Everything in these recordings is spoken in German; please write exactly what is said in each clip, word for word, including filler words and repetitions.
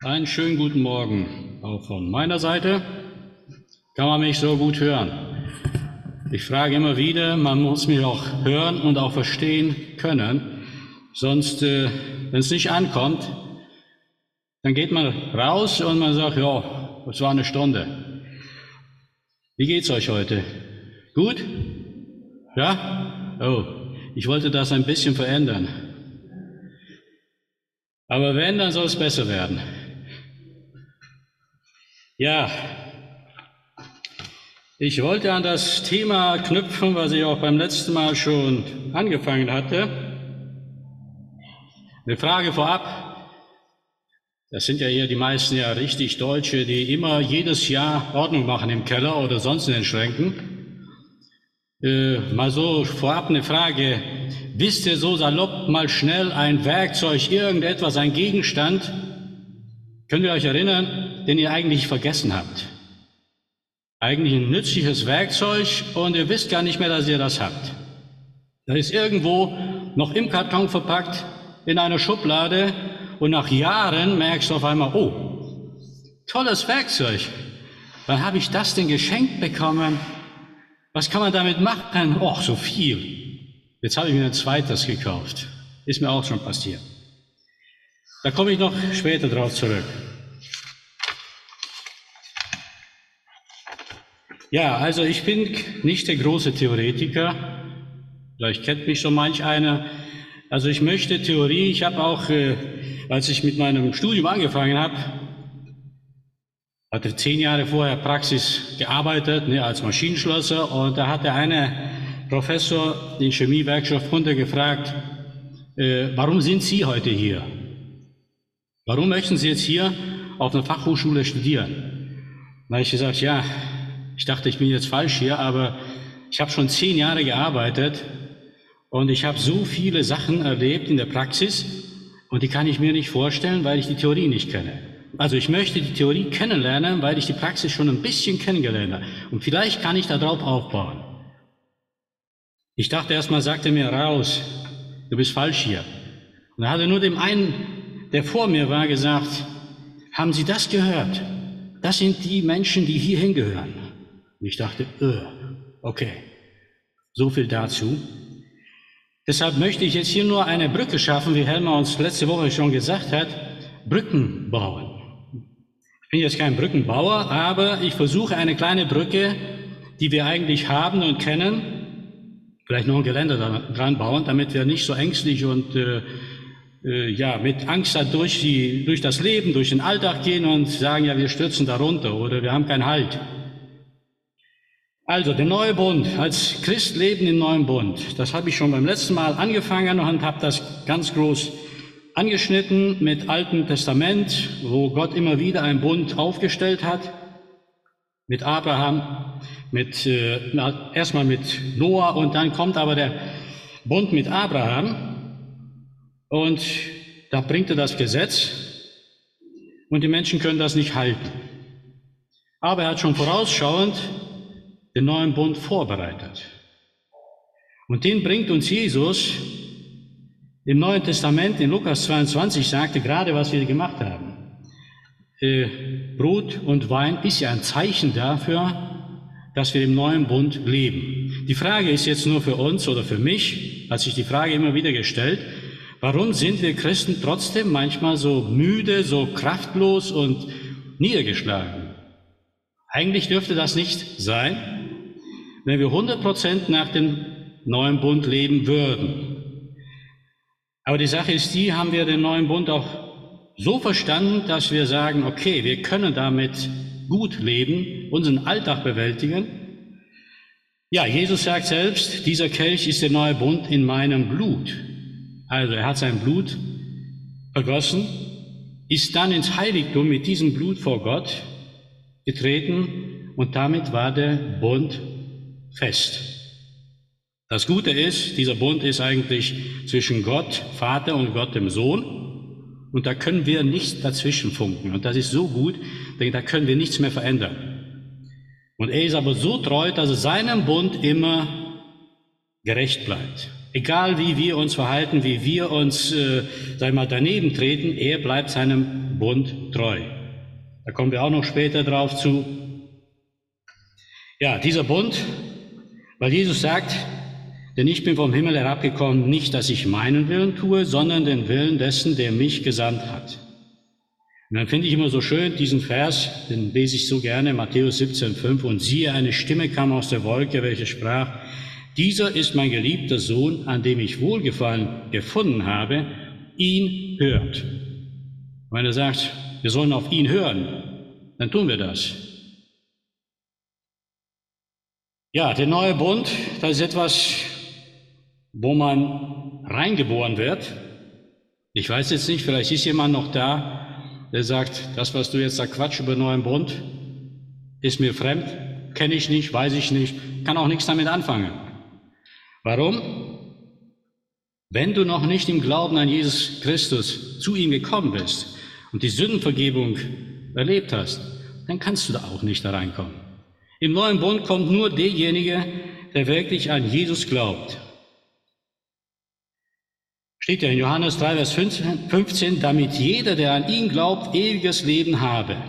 Einen schönen guten Morgen auch von meiner Seite. Kann man mich so gut hören? Ich frage immer wieder, man muss mich auch hören und auch verstehen können. Sonst, äh, wenn es nicht ankommt, dann geht man raus und man sagt, ja, das war eine Stunde. Wie geht's euch heute? Gut? Ja? Oh, ich wollte das ein bisschen verändern. Aber wenn, dann soll es besser werden. Ja, ich wollte an das Thema knüpfen, was ich auch beim letzten Mal schon angefangen hatte. Eine Frage vorab. Das sind ja hier die meisten ja richtig Deutsche, die immer jedes Jahr Ordnung machen im Keller oder sonst in den Schränken. Äh, mal so vorab eine Frage. Wisst ihr so salopp mal schnell ein Werkzeug, irgendetwas, ein Gegenstand, könnt ihr euch erinnern, den ihr eigentlich vergessen habt? Eigentlich ein nützliches Werkzeug und ihr wisst gar nicht mehr, dass ihr das habt. Das ist irgendwo noch im Karton verpackt, in einer Schublade und nach Jahren merkst du auf einmal, oh, tolles Werkzeug. Wann habe ich das denn geschenkt bekommen? Was kann man damit machen? Och, so viel. Jetzt habe ich mir ein zweites gekauft. Ist mir auch schon passiert. Da komme ich noch später drauf zurück. Ja, also ich bin nicht der große Theoretiker. Vielleicht kennt mich schon manch einer. Also ich möchte Theorie. Ich habe auch, äh, als ich mit meinem Studium angefangen habe, hatte zehn Jahre vorher Praxis gearbeitet, ne, als Maschinenschlosser. Und da hat der eine Professor in Chemiewerkstatt runter gefragt, äh, warum sind Sie heute hier? Warum möchten Sie jetzt hier auf einer Fachhochschule studieren? Da habe ich gesagt, ja, ich dachte, ich bin jetzt falsch hier, aber ich habe schon zehn Jahre gearbeitet und ich habe so viele Sachen erlebt in der Praxis und die kann ich mir nicht vorstellen, weil ich die Theorie nicht kenne. Also ich möchte die Theorie kennenlernen, weil ich die Praxis schon ein bisschen kennengelernt habe und vielleicht kann ich darauf aufbauen. Ich dachte erstmal, sagte mir raus, du bist falsch hier. Und da hat er nur dem einen, der vor mir war, gesagt, haben Sie das gehört? Das sind die Menschen, die hier hingehören. Und ich dachte, äh, okay, so viel dazu. Deshalb möchte ich jetzt hier nur eine Brücke schaffen, wie Helmer uns letzte Woche schon gesagt hat, Brücken bauen. Ich bin jetzt kein Brückenbauer, aber ich versuche eine kleine Brücke, die wir eigentlich haben und kennen, vielleicht noch ein Geländer dran bauen, damit wir nicht so ängstlich und äh, äh, ja mit Angst durch, die, durch das Leben, durch den Alltag gehen und sagen, ja, wir stürzen darunter oder wir haben keinen Halt. Also, der neue Bund, als Christ leben im neuen Bund, das habe ich schon beim letzten Mal angefangen und habe das ganz groß angeschnitten mit Altem Testament, wo Gott immer wieder einen Bund aufgestellt hat, mit Abraham, mit äh, erstmal mit Noah und dann kommt aber der Bund mit Abraham und da bringt er das Gesetz und die Menschen können das nicht halten. Aber er hat schon vorausschauend den neuen Bund vorbereitet. Und den bringt uns Jesus im Neuen Testament, in Lukas zweiundzwanzig, sagte gerade, was wir gemacht haben. Äh, Brot und Wein ist ja ein Zeichen dafür, dass wir im neuen Bund leben. Die Frage ist jetzt nur für uns oder für mich, hat sich die Frage immer wieder gestellt, warum sind wir Christen trotzdem manchmal so müde, so kraftlos und niedergeschlagen? Eigentlich dürfte das nicht sein, wenn wir hundert Prozent nach dem neuen Bund leben würden. Aber die Sache ist die, haben wir den neuen Bund auch so verstanden, dass wir sagen, okay, wir können damit gut leben, unseren Alltag bewältigen. Ja, Jesus sagt selbst, dieser Kelch ist der neue Bund in meinem Blut. Also er hat sein Blut vergossen, ist dann ins Heiligtum mit diesem Blut vor Gott getreten und damit war der Bund fest. Das Gute ist, dieser Bund ist eigentlich zwischen Gott, Vater und Gott, dem Sohn. Und da können wir nicht dazwischen funken. Und das ist so gut, denn da können wir nichts mehr verändern. Und er ist aber so treu, dass er seinem Bund immer gerecht bleibt. Egal wie wir uns verhalten, wie wir uns, äh, sag mal, daneben treten, er bleibt seinem meinem Bund treu. Da kommen wir auch noch später drauf zu. Ja, dieser Bund, weil Jesus sagt, denn ich bin vom Himmel herabgekommen, nicht, dass ich meinen Willen tue, sondern den Willen dessen, der mich gesandt hat. Und dann finde ich immer so schön diesen Vers, den lese ich so gerne, Matthäus siebzehn, fünf, und siehe, eine Stimme kam aus der Wolke, welche sprach, dieser ist mein geliebter Sohn, an dem ich Wohlgefallen gefunden habe, ihn hört. Wenn er sagt, wir sollen auf ihn hören, dann tun wir das. Ja, der neue Bund, das ist etwas, wo man reingeboren wird. Ich weiß jetzt nicht, vielleicht ist jemand noch da, der sagt, das, was du jetzt da Quatsch über neuen Bund, ist mir fremd, kenne ich nicht, weiß ich nicht, kann auch nichts damit anfangen. Warum? Wenn du noch nicht im Glauben an Jesus Christus zu ihm gekommen bist und die Sündenvergebung erlebt hast, dann kannst du da auch nicht da reinkommen. Im neuen Bund kommt nur derjenige, der wirklich an Jesus glaubt. Steht ja in Johannes drei, Vers fünfzehn, damit jeder, der an ihn glaubt, ewiges Leben habe.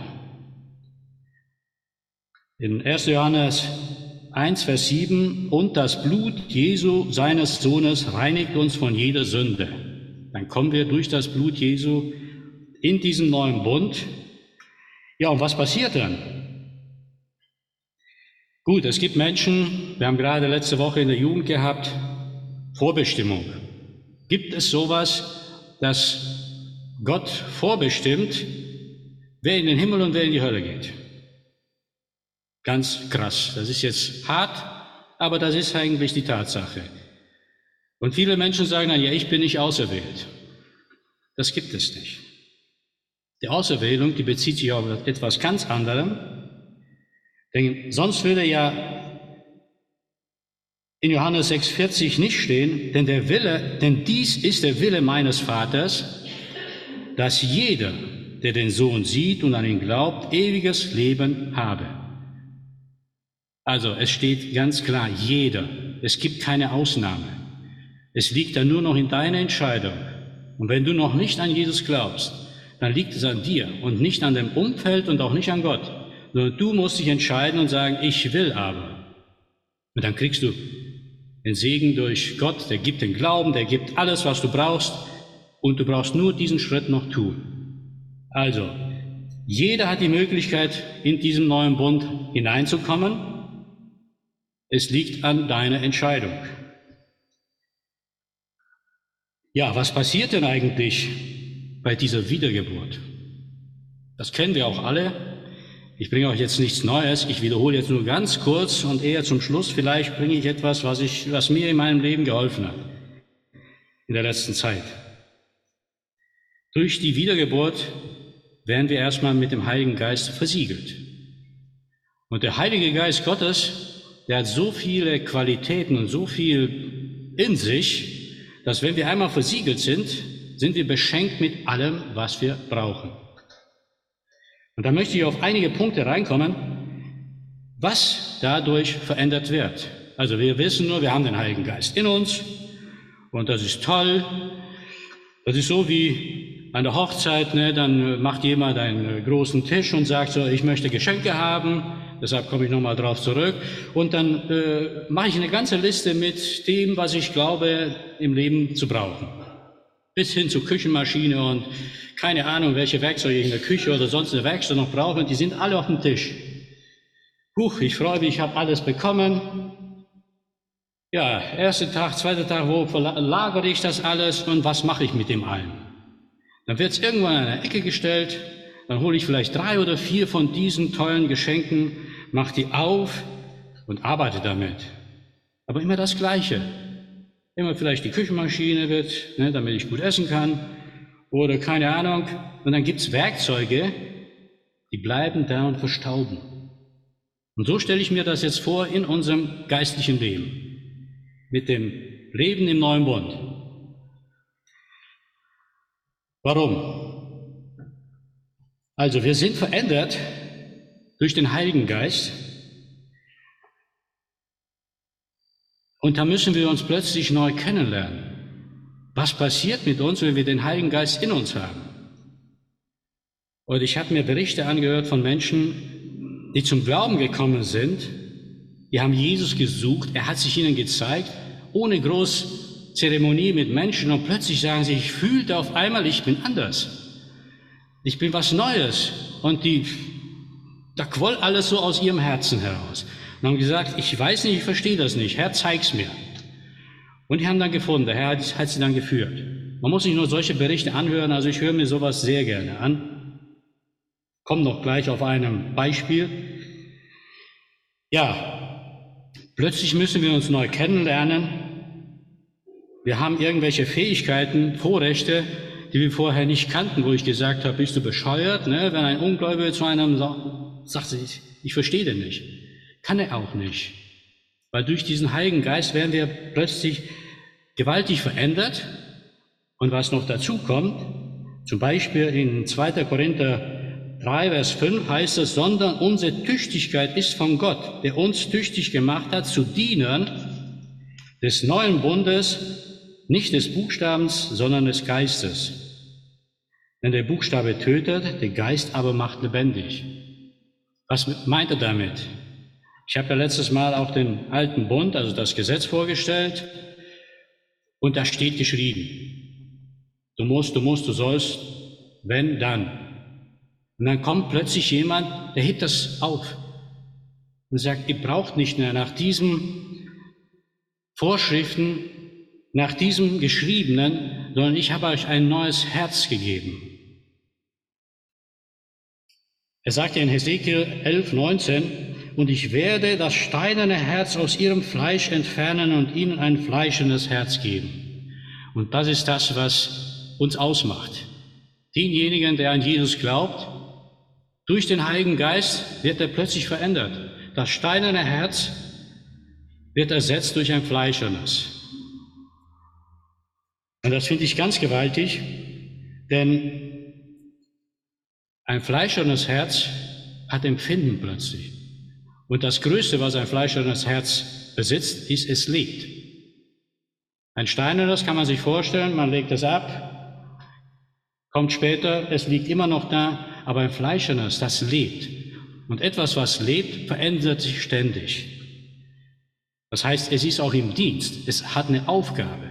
In erster Johannes eins, Vers sieben, und das Blut Jesu, seines Sohnes, reinigt uns von jeder Sünde. Dann kommen wir durch das Blut Jesu in diesen neuen Bund. Ja, und was passiert dann? Gut, es gibt Menschen, wir haben gerade letzte Woche in der Jugend gehabt, Vorbestimmung. Gibt es sowas, dass Gott vorbestimmt, wer in den Himmel und wer in die Hölle geht? Ganz krass. Das ist jetzt hart, aber das ist eigentlich die Tatsache. Und viele Menschen sagen dann, ja, ich bin nicht auserwählt. Das gibt es nicht. Die Auserwählung, die bezieht sich auf etwas ganz anderem. Denn sonst würde ja in Johannes sechs, vierzig nicht stehen, denn der Wille, denn dies ist der Wille meines Vaters, dass jeder, der den Sohn sieht und an ihn glaubt, ewiges Leben habe. Also es steht ganz klar, jeder. Es gibt keine Ausnahme. Es liegt dann nur noch in deiner Entscheidung. Und wenn du noch nicht an Jesus glaubst, dann liegt es an dir und nicht an dem Umfeld und auch nicht an Gott. Sondern du musst dich entscheiden und sagen, ich will aber. Und dann kriegst du den Segen durch Gott, der gibt den Glauben, der gibt alles, was du brauchst, und du brauchst nur diesen Schritt noch tun. Also, jeder hat die Möglichkeit, in diesen neuen Bund hineinzukommen. Es liegt an deiner Entscheidung. Ja, was passiert denn eigentlich bei dieser Wiedergeburt? Das kennen wir auch alle. Ich bringe euch jetzt nichts Neues, ich wiederhole jetzt nur ganz kurz und eher zum Schluss, vielleicht bringe ich etwas, was, ich, was mir in meinem Leben geholfen hat, in der letzten Zeit. Durch die Wiedergeburt werden wir erstmal mit dem Heiligen Geist versiegelt. Und der Heilige Geist Gottes, der hat so viele Qualitäten und so viel in sich, dass wenn wir einmal versiegelt sind, sind wir beschenkt mit allem, was wir brauchen. Und da möchte ich auf einige Punkte reinkommen, was dadurch verändert wird. Also wir wissen nur, wir haben den Heiligen Geist in uns und das ist toll. Das ist so wie an der Hochzeit, ne? Dann macht jemand einen großen Tisch und sagt so, ich möchte Geschenke haben, deshalb komme ich nochmal drauf zurück. Und dann äh, mache ich eine ganze Liste mit dem, was ich glaube, im Leben zu brauchen. Bis hin zur Küchenmaschine und keine Ahnung, welche Werkzeuge ich in der Küche oder sonst eine Werkstatt noch brauche, und die sind alle auf dem Tisch. Huch, ich freue mich, ich habe alles bekommen. Ja, erster Tag, zweiter Tag, wo verlagere ich das alles und was mache ich mit dem allen? Dann wird es irgendwann in eine Ecke gestellt, dann hole ich vielleicht drei oder vier von diesen tollen Geschenken, mache die auf und arbeite damit. Aber immer das Gleiche. Immer vielleicht die Küchenmaschine wird, ne, damit ich gut essen kann. Oder keine Ahnung. Und dann gibt's Werkzeuge, die bleiben da und verstauben. Und so stelle ich mir das jetzt vor in unserem geistlichen Leben. Mit dem Leben im neuen Bund. Warum? Also wir sind verändert durch den Heiligen Geist. Und da müssen wir uns plötzlich neu kennenlernen. Was passiert mit uns, wenn wir den Heiligen Geist in uns haben? Und ich habe mir Berichte angehört von Menschen, die zum Glauben gekommen sind. Die haben Jesus gesucht, er hat sich ihnen gezeigt, ohne groß Zeremonie mit Menschen. Und plötzlich sagen sie, ich fühlte auf einmal, ich bin anders. Ich bin was Neues. Und die, da quoll alles so aus ihrem Herzen heraus. Und haben gesagt, ich weiß nicht, ich verstehe das nicht. Herr, zeig's mir. Und die haben dann gefunden, der Herr hat, hat sie dann geführt. Man muss nicht nur solche Berichte anhören, also ich höre mir sowas sehr gerne an. Komm noch gleich auf einem Beispiel. Ja, plötzlich müssen wir uns neu kennenlernen. Wir haben irgendwelche Fähigkeiten, Vorrechte, die wir vorher nicht kannten, wo ich gesagt habe, bist du bescheuert? Ne? Wenn ein Ungläubiger zu einem sagt, sagt ich, ich verstehe den nicht. Kann er auch nicht. Weil durch diesen Heiligen Geist werden wir plötzlich gewaltig verändert. Und was noch dazu kommt, zum Beispiel in zweiter Korinther drei, Vers fünf heißt es, sondern unsere Tüchtigkeit ist von Gott, der uns tüchtig gemacht hat, zu Dienern des neuen Bundes, nicht des Buchstabens, sondern des Geistes. Denn der Buchstabe tötet, der Geist aber macht lebendig. Was meint er damit? Ich habe ja letztes Mal auch den alten Bund, also das Gesetz vorgestellt, und da steht geschrieben, du musst, du musst, du sollst, wenn, dann. Und dann kommt plötzlich jemand, der hebt das auf und sagt, ihr braucht nicht mehr nach diesen Vorschriften, nach diesem Geschriebenen, sondern ich habe euch ein neues Herz gegeben. Er sagt ja in Hesekiel elf, neunzehn, und ich werde das steinerne Herz aus ihrem Fleisch entfernen und ihnen ein fleischendes Herz geben. Und das ist das, was uns ausmacht. Denjenigen, der an Jesus glaubt, durch den Heiligen Geist wird er plötzlich verändert. Das steinerne Herz wird ersetzt durch ein fleischernes. Und das finde ich ganz gewaltig, denn ein fleischernes Herz hat Empfinden plötzlich. Und das Größte, was ein fleischernes Herz besitzt, ist, es lebt. Ein steinernes kann man sich vorstellen, man legt es ab, kommt später, es liegt immer noch da, aber ein fleischernes, das lebt. Und etwas, was lebt, verändert sich ständig. Das heißt, es ist auch im Dienst, es hat eine Aufgabe.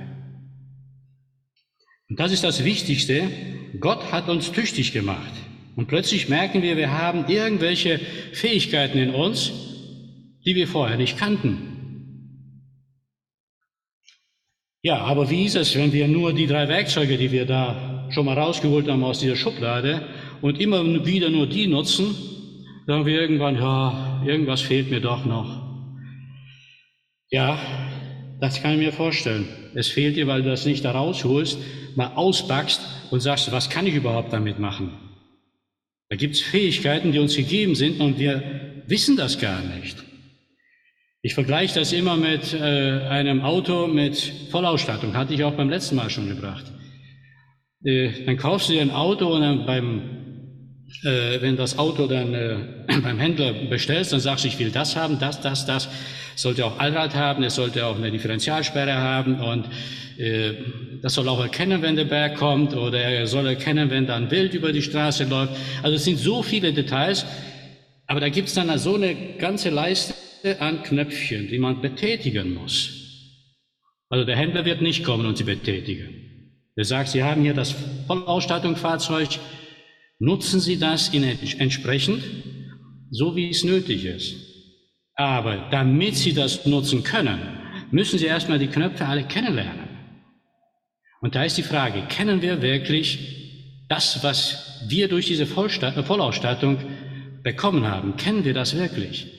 Und das ist das Wichtigste, Gott hat uns tüchtig gemacht. Und plötzlich merken wir, wir haben irgendwelche Fähigkeiten in uns, die wir vorher nicht kannten. Ja, aber wie ist es, wenn wir nur die drei Werkzeuge, die wir da schon mal rausgeholt haben aus dieser Schublade und immer wieder nur die nutzen, sagen wir irgendwann, ja, irgendwas fehlt mir doch noch. Ja, das kann ich mir vorstellen. Es fehlt dir, weil du das nicht da rausholst, mal auspackst und sagst, was kann ich überhaupt damit machen? Da gibt es Fähigkeiten, die uns gegeben sind und wir wissen das gar nicht. Ich vergleiche das immer mit äh, einem Auto mit Vollausstattung, hatte ich auch beim letzten Mal schon gebracht. Äh, dann kaufst du dir ein Auto und dann beim, äh, wenn das Auto dann äh, beim Händler bestellst, dann sagst du, ich will das haben, das, das, das. Es sollte auch Allrad haben, es sollte auch eine Differentialsperre haben und äh, das soll auch erkennen, wenn der Berg kommt oder er soll erkennen, wenn da ein Wild über die Straße läuft. Also es sind so viele Details, aber da gibt es dann so eine ganze Leiste an Knöpfchen, die man betätigen muss. Also der Händler wird nicht kommen und sie betätigen. Er sagt, Sie haben hier das Vollausstattungsfahrzeug, nutzen Sie das in entsprechend, so wie es nötig ist. Aber damit Sie das nutzen können, müssen Sie erstmal die Knöpfe alle kennenlernen. Und da ist die Frage, kennen wir wirklich das, was wir durch diese Vollausstattung bekommen haben? Kennen wir das wirklich?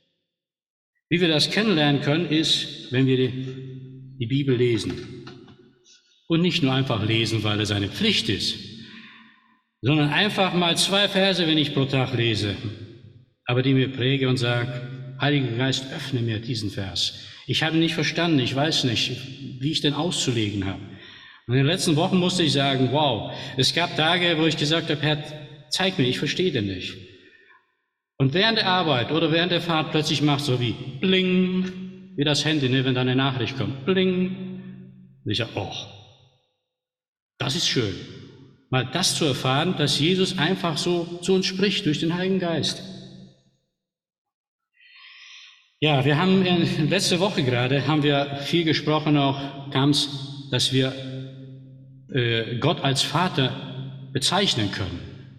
Wie wir das kennenlernen können, ist, wenn wir die, die Bibel lesen. Und nicht nur einfach lesen, weil es eine Pflicht ist, sondern einfach mal zwei Verse, wenn ich pro Tag lese, aber die mir präge und sage, Heiliger Geist, öffne mir diesen Vers. Ich habe ihn nicht verstanden, ich weiß nicht, wie ich den auszulegen habe. Und in den letzten Wochen musste ich sagen, wow, es gab Tage, wo ich gesagt habe, Herr, zeig mir, ich verstehe den nicht. Und während der Arbeit oder während der Fahrt plötzlich macht so wie bling, wie das Handy, ne, wenn da eine Nachricht kommt, bling. Und ich sage, oh, das ist schön. mal das zu erfahren, dass Jesus einfach so zu uns spricht durch den Heiligen Geist. Ja, wir haben in, letzte Woche gerade, haben wir viel gesprochen, auch kam es, dass wir äh, Gott als Vater bezeichnen können.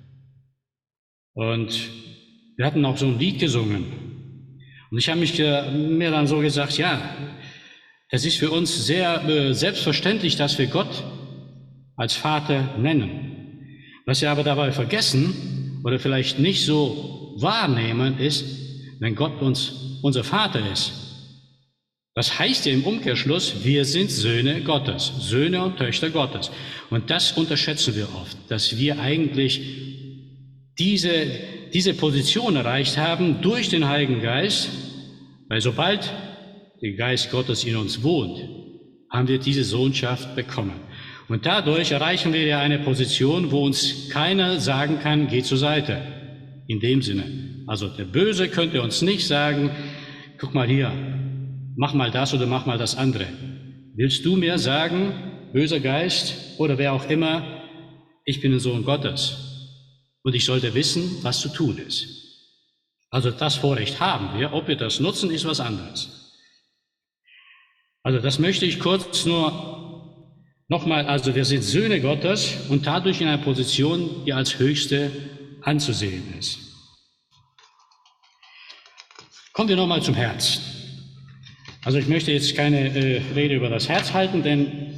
Und wir hatten auch so ein Lied gesungen. Und ich habe mich äh, mir dann so gesagt, ja, es ist für uns sehr äh, selbstverständlich, dass wir Gott als Vater nennen. Was wir aber dabei vergessen oder vielleicht nicht so wahrnehmen, ist, wenn Gott uns unser Vater ist. Das heißt ja im Umkehrschluss, wir sind Söhne Gottes, Söhne und Töchter Gottes. Und das unterschätzen wir oft, dass wir eigentlich diese, diese Position erreicht haben durch den Heiligen Geist, weil sobald der Geist Gottes in uns wohnt, haben wir diese Sohnschaft bekommen. Und dadurch erreichen wir ja eine Position, wo uns keiner sagen kann, geh zur Seite. In dem Sinne. Also der Böse könnte uns nicht sagen, guck mal hier, mach mal das oder mach mal das andere. Willst du mir sagen, böser Geist oder wer auch immer, ich bin ein Sohn Gottes und ich sollte wissen, was zu tun ist. Also das Vorrecht haben wir, ob wir das nutzen, ist was anderes. Also das möchte ich kurz nur nochmal, also wir sind Söhne Gottes und dadurch in einer Position, die als höchste anzusehen ist. Kommen wir nochmal zum Herz. Also ich möchte jetzt keine äh, Rede über das Herz halten, denn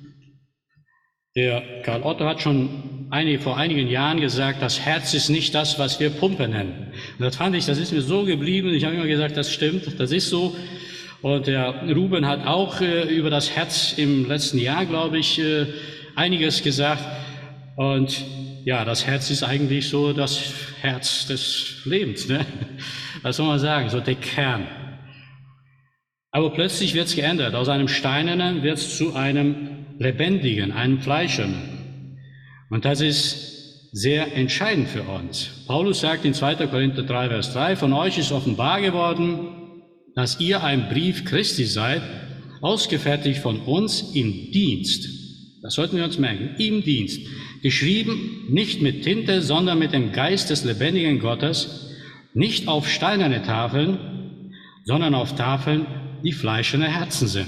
der Karl Otto hat schon einige, vor einigen Jahren gesagt, das Herz ist nicht das, was wir Pumpe nennen. Und das fand ich, das ist mir so geblieben. Ich habe immer gesagt, das stimmt, das ist so. Und der Ruben hat auch äh, über das Herz im letzten Jahr, glaube ich, äh, einiges gesagt. Und ja, das Herz ist eigentlich so das Herz des Lebens, ne? Was soll man sagen, so der Kern. Aber plötzlich wird es geändert. Aus einem Steinernen wird es zu einem Lebendigen, einem Fleischernen. Und das ist sehr entscheidend für uns. Paulus sagt in zweiter Korinther drei, Vers drei, von euch ist offenbar geworden, dass ihr ein Brief Christi seid, ausgefertigt von uns im Dienst. Das sollten wir uns merken, im Dienst. Geschrieben nicht mit Tinte, sondern mit dem Geist des lebendigen Gottes, nicht auf steinerne Tafeln, sondern auf Tafeln, die fleischerne Herzen sind.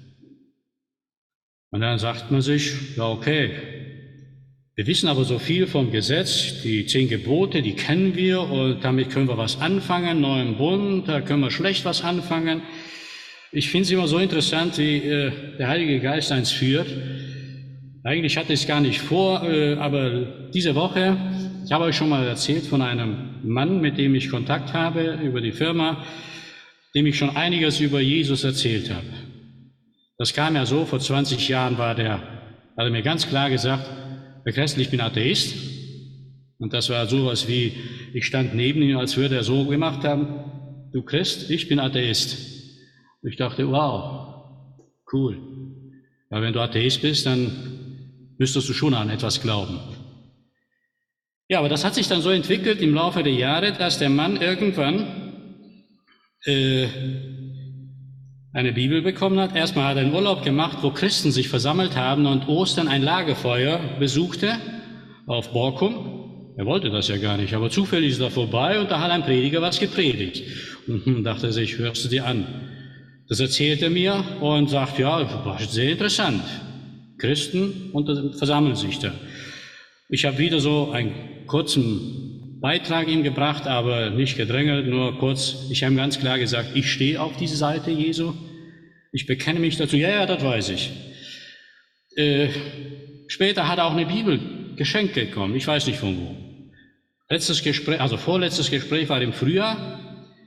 Und dann sagt man sich, ja okay, wir wissen aber so viel vom Gesetz, die zehn Gebote, die kennen wir und damit können wir was anfangen, neuen Bund, da können wir schlecht was anfangen. Ich finde es immer so interessant, wie äh, der Heilige Geist eins führt. Eigentlich hatte ich es gar nicht vor, äh, aber diese Woche, ich habe euch schon mal erzählt von einem Mann, mit dem ich Kontakt habe über die Firma, dem ich schon einiges über Jesus erzählt habe. Das kam ja so, vor zwanzig Jahren war der, hat er mir ganz klar gesagt, Herr Kressel, ich bin Atheist. Und das war sowas wie, ich stand neben ihm, als würde er so gemacht haben, du Christ, ich bin Atheist. Und ich dachte, wow, cool. Aber wenn du Atheist bist, dann müsstest du schon an etwas glauben. Ja, aber das hat sich dann so entwickelt im Laufe der Jahre, dass der Mann irgendwann äh, eine Bibel bekommen hat. Erstmal hat er einen Urlaub gemacht, wo Christen sich versammelt haben und Ostern ein Lagerfeuer besuchte auf Borkum. Er wollte das ja gar nicht, aber zufällig ist er vorbei und da hat ein Prediger was gepredigt. Und dachte er sich, hörst du dir an? Das erzählt er mir und sagt, ja, war sehr interessant. Christen und versammeln sich da. Ich habe wieder so einen kurzen Beitrag ihm gebracht, aber nicht gedrängelt, nur kurz. Ich habe ihm ganz klar gesagt, ich stehe auf diese Seite Jesu. Ich bekenne mich dazu. Ja, ja, das weiß ich. Äh, später hat er auch eine Bibel geschenkt bekommen. Ich weiß nicht von wo. Letztes Gespräch, also vorletztes Gespräch war im Frühjahr.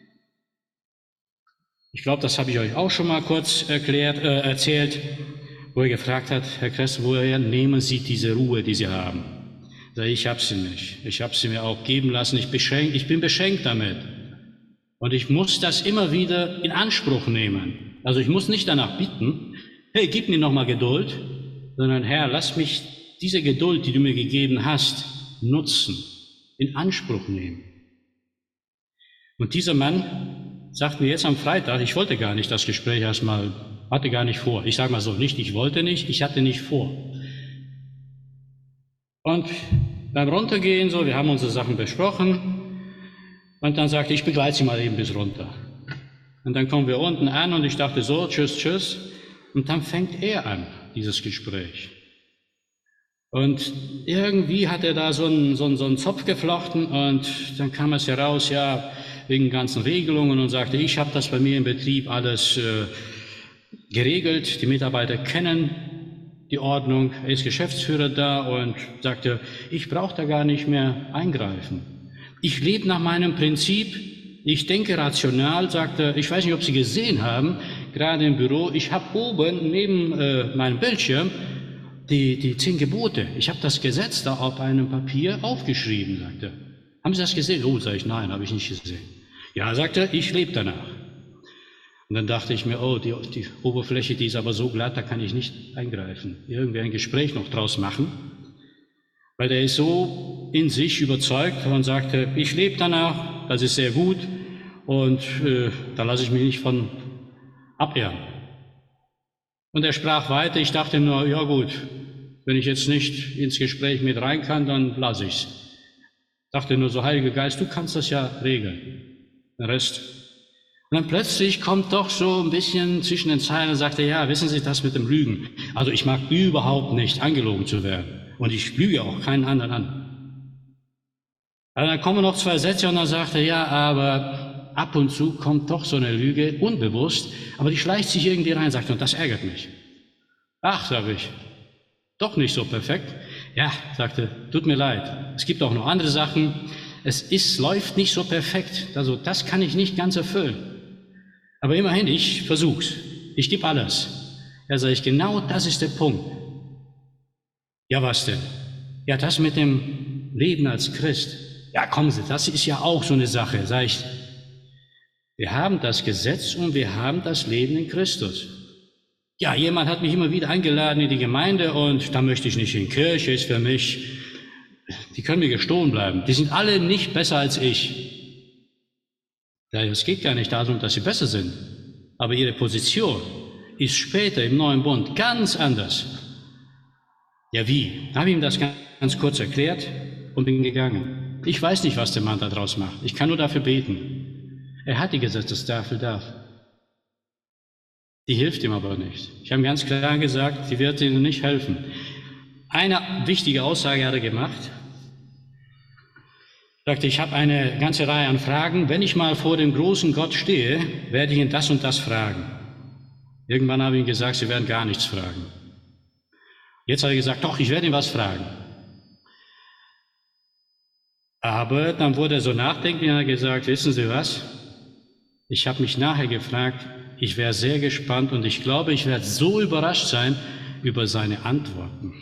Ich glaube, das habe ich euch auch schon mal kurz erklärt, äh, erzählt, wo er gefragt hat, Herr Kress, woher nehmen Sie diese Ruhe, die Sie haben? Ich habe sie nicht. Ich habe sie mir auch geben lassen. Ich, beschenk, ich bin beschenkt damit. Und ich muss das immer wieder in Anspruch nehmen. Also ich muss nicht danach bitten, hey, gib mir nochmal Geduld, sondern Herr, lass mich diese Geduld, die du mir gegeben hast, nutzen, in Anspruch nehmen. Und dieser Mann sagt mir jetzt am Freitag, ich wollte gar nicht das Gespräch erstmal, hatte gar nicht vor. Ich sage mal so, nicht ich wollte nicht, ich hatte nicht vor. Und beim Runtergehen, so, wir haben unsere Sachen besprochen, und dann sagte ich, ich begleite Sie mal eben bis runter. Und dann kommen wir unten an und ich dachte so, tschüss, tschüss. Und dann fängt er an, dieses Gespräch. Und irgendwie hat er da so einen, so einen, so einen Zopf geflochten und dann kam es heraus, ja, wegen ganzen Regelungen und sagte, ich habe das bei mir im Betrieb alles äh, geregelt, die Mitarbeiter kennen die Ordnung, er ist Geschäftsführer da und sagte, ich brauche da gar nicht mehr eingreifen. Ich lebe nach meinem Prinzip, ich denke rational, sagte, ich weiß nicht, ob Sie gesehen haben, gerade im Büro, ich habe oben neben äh, meinem Bildschirm die, die zehn Gebote. Ich habe das Gesetz da auf einem Papier aufgeschrieben, sagte. Haben Sie das gesehen? Oh, sage ich, nein, habe ich nicht gesehen. Ja, sagte, ich lebe danach. Und dann dachte ich mir, oh, die, die Oberfläche, die ist aber so glatt, da kann ich nicht eingreifen. Irgendwie ein Gespräch noch draus machen. Weil der ist so in sich überzeugt und sagte, ich lebe danach, das ist sehr gut und äh, da lasse ich mich nicht von abirren. Und er sprach weiter, ich dachte nur, ja gut, wenn ich jetzt nicht ins Gespräch mit rein kann, dann lasse ich's. Dachte nur so, Heiliger Geist, du kannst das ja regeln, den Rest. Und dann plötzlich kommt doch so ein bisschen zwischen den Zeilen und sagte, ja, wissen Sie das mit dem Lügen? Also ich mag überhaupt nicht, angelogen zu werden. Und ich lüge auch keinen anderen an. Also dann kommen noch zwei Sätze und dann sagte er, ja, aber ab und zu kommt doch so eine Lüge, unbewusst, aber die schleicht sich irgendwie rein, sagte, und das ärgert mich. Ach, sage ich, doch nicht so perfekt. Ja, sagte, tut mir leid, es gibt auch noch andere Sachen, es ist, läuft nicht so perfekt, also das kann ich nicht ganz erfüllen. Aber immerhin, ich versuch's, ich gebe alles. Ja, sage ich, genau das ist der Punkt. Ja, was denn? Ja, das mit dem Leben als Christ. Ja, kommen Sie, das ist ja auch so eine Sache, sage ich. Wir haben das Gesetz und wir haben das Leben in Christus. Ja, jemand hat mich immer wieder eingeladen in die Gemeinde und da möchte ich nicht hin. Kirche ist für mich, die können mir gestohlen bleiben. Die sind alle nicht besser als ich. Ja, es geht gar nicht darum, dass sie besser sind, aber ihre Position ist später im neuen Bund ganz anders. Ja, wie? Habe ihm das ganz kurz erklärt und bin gegangen. Ich weiß nicht, was der Mann daraus macht. Ich kann nur dafür beten. Er hat die Gesetzestafel da. Die hilft ihm aber nicht. Ich habe ihm ganz klar gesagt, die wird ihm nicht helfen. Eine wichtige Aussage hat er gemacht. Er sagte, ich habe eine ganze Reihe an Fragen. Wenn ich mal vor dem großen Gott stehe, werde ich ihn das und das fragen. Irgendwann habe ich ihm gesagt, Sie werden gar nichts fragen. Jetzt hat er gesagt, doch, ich werde ihn was fragen. Aber dann wurde er so nachdenklich und hat gesagt, wissen Sie was? Ich habe mich nachher gefragt, ich wäre sehr gespannt und ich glaube, ich werde so überrascht sein über seine Antworten.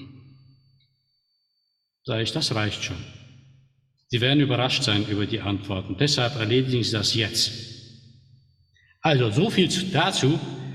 Sag ich, das reicht schon. Sie werden überrascht sein über die Antworten. Deshalb erledigen Sie das jetzt. Also, so viel dazu.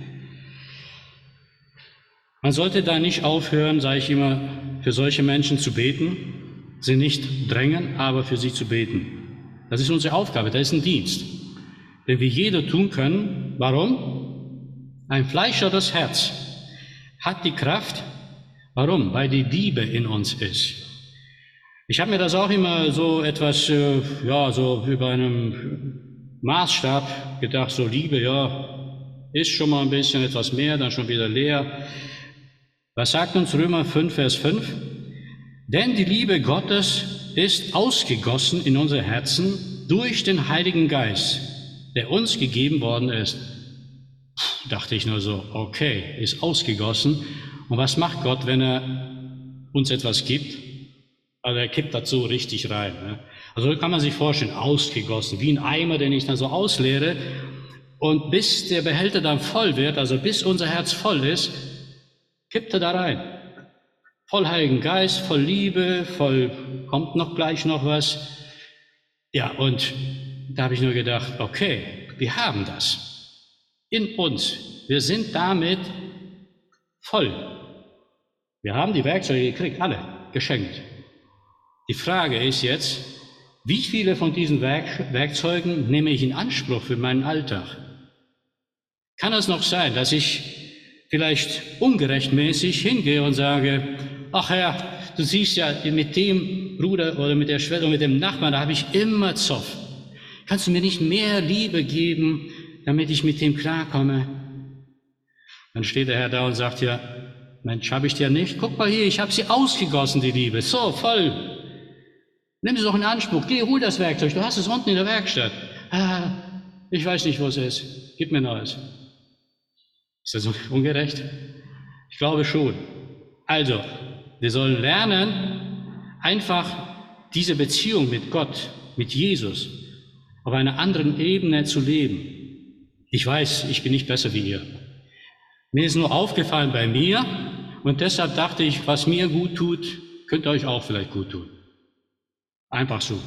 Man sollte da nicht aufhören, sage ich immer, für solche Menschen zu beten, sie nicht drängen, aber für sie zu beten. Das ist unsere Aufgabe, das ist ein Dienst, den wir jeder tun können. Warum? Ein fleischendes Herz hat die Kraft. Warum? Weil die Liebe in uns ist. Ich habe mir das auch immer so etwas, äh, ja, so über einem Maßstab gedacht, so Liebe, ja, ist schon mal ein bisschen etwas mehr, dann schon wieder leer. Was sagt uns Römer fünf, Vers fünf? Denn die Liebe Gottes ist ausgegossen in unser Herzen durch den Heiligen Geist, der uns gegeben worden ist. Puh, dachte ich nur so, okay, ist ausgegossen. Und was macht Gott, wenn er uns etwas gibt? Also er kippt dazu richtig rein. Ne? Also so kann man sich vorstellen, ausgegossen, wie ein Eimer, den ich dann so ausleere. Und bis der Behälter dann voll wird, also bis unser Herz voll ist, kippt er da rein. Voll Heiligen Geist, voll Liebe, voll, kommt noch gleich noch was. Ja, und da habe ich nur gedacht, okay, wir haben das in uns. Wir sind damit voll. Wir haben die Werkzeuge gekriegt, alle, geschenkt. Die Frage ist jetzt, wie viele von diesen Werk Werkzeugen nehme ich in Anspruch für meinen Alltag? Kann es noch sein, dass ich vielleicht ungerechtmäßig hingehe und sage, ach Herr, du siehst ja, mit dem Bruder oder mit der Schwester oder mit dem Nachbarn, da habe ich immer Zoff. Kannst du mir nicht mehr Liebe geben, damit ich mit dem klarkomme? Dann steht der Herr da und sagt, ja, Mensch, habe ich dir nicht? Guck mal hier, ich habe sie ausgegossen, die Liebe. So, voll. Nimm sie doch in Anspruch. Geh, hol das Werkzeug. Du hast es unten in der Werkstatt. Ah, ich weiß nicht, wo es ist. Gib mir Neues. Ist das ungerecht? Ich glaube schon. Also, wir sollen lernen, einfach diese Beziehung mit Gott, mit Jesus, auf einer anderen Ebene zu leben. Ich weiß, ich bin nicht besser wie ihr. Mir ist nur aufgefallen bei mir und deshalb dachte ich, was mir gut tut, könnte euch auch vielleicht gut tun. Einfach so.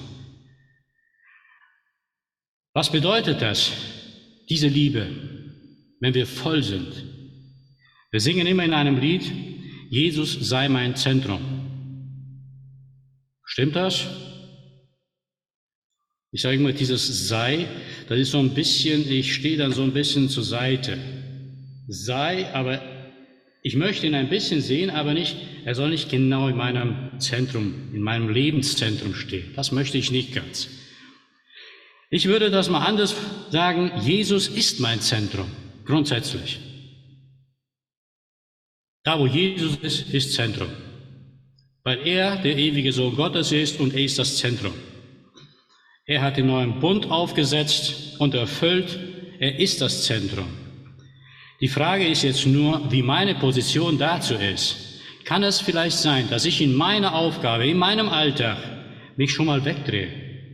Was bedeutet das, diese Liebe, wenn wir voll sind? Wir singen immer in einem Lied, Jesus sei mein Zentrum. Stimmt das? Ich sage immer, dieses sei, das ist so ein bisschen, ich stehe dann so ein bisschen zur Seite. Sei, aber ich möchte ihn ein bisschen sehen, aber nicht, er soll nicht genau in meinem Zentrum, in meinem Lebenszentrum stehen. Das möchte ich nicht ganz. Ich würde das mal anders sagen, Jesus ist mein Zentrum, grundsätzlich. Da, wo Jesus ist, ist Zentrum. Weil er der ewige Sohn Gottes ist und er ist das Zentrum. Er hat den neuen Bund aufgesetzt und erfüllt, er ist das Zentrum. Die Frage ist jetzt nur, wie meine Position dazu ist. Kann es vielleicht sein, dass ich in meiner Aufgabe, in meinem Alltag mich schon mal wegdrehe?